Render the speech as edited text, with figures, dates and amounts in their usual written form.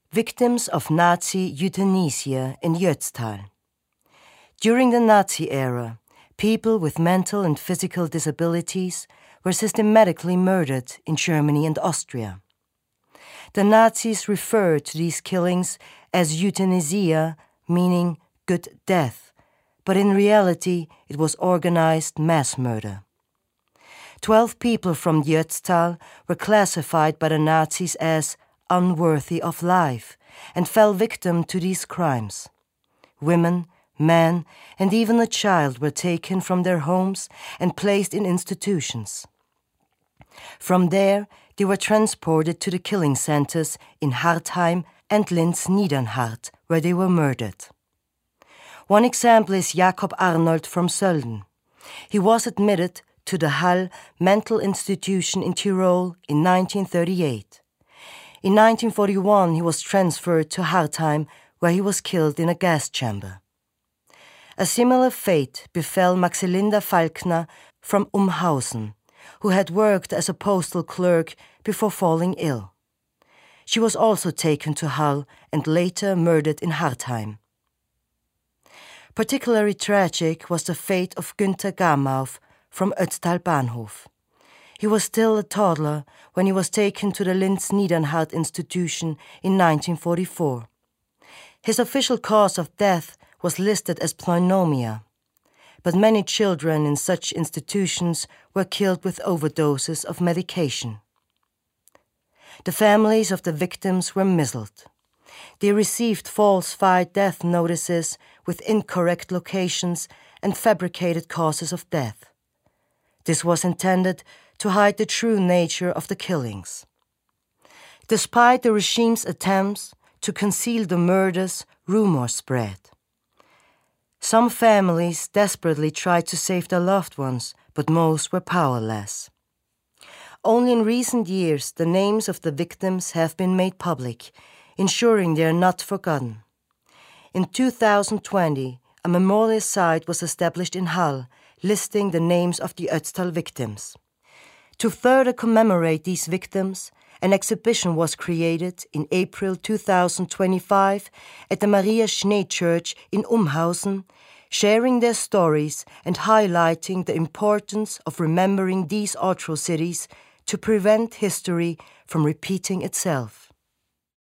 Victims of Nazi euthanasia in Ötztal. During the Nazi era, people with mental and physical disabilities were systematically murdered in Germany and Austria. The Nazis referred to these killings as euthanasia, meaning good death, but in reality it was organized mass murder. 12 people from Ötztal were classified by the Nazis as unworthy of life and fell victim to these crimes. Women, men, and even a child were taken from their homes and placed in institutions. From there, they were transported to the killing centers in Hartheim and Linz-Niedernhart, where they were murdered. One example is Jakob Arnold from Sölden. He was admitted to the Hall mental institution in Tyrol in 1938. In 1941, he was transferred to Hartheim, where he was killed in a gas chamber. A similar fate befell Maxelinda Falkner from Umhausen, who had worked as a postal clerk before falling ill. She was also taken to Hall and later murdered in Hartheim. Particularly tragic was the fate of Günther Gamauf from Ötztal Bahnhof. He was still a toddler when he was taken to the Linz-Niedernhart institution in 1944. His official cause of death was listed as pneumonia, but many children in such institutions were killed with overdoses of medication. The families of the victims were misled. They received falsified death notices with incorrect locations and fabricated causes of death. This was intended to hide the true nature of the killings. Despite the regime's attempts to conceal the murders, rumors spread. Some families desperately tried to save their loved ones, but most were powerless. Only in recent years the names of the victims have been made public, ensuring they are not forgotten. In 2020, a memorial site was established in Hall, listing the names of the Ötztal victims. To further commemorate these victims, an exhibition was created in April 2025 at the Maria Schnee Church in Umhausen, sharing their stories and highlighting the importance of remembering these atrocities to prevent history from repeating itself.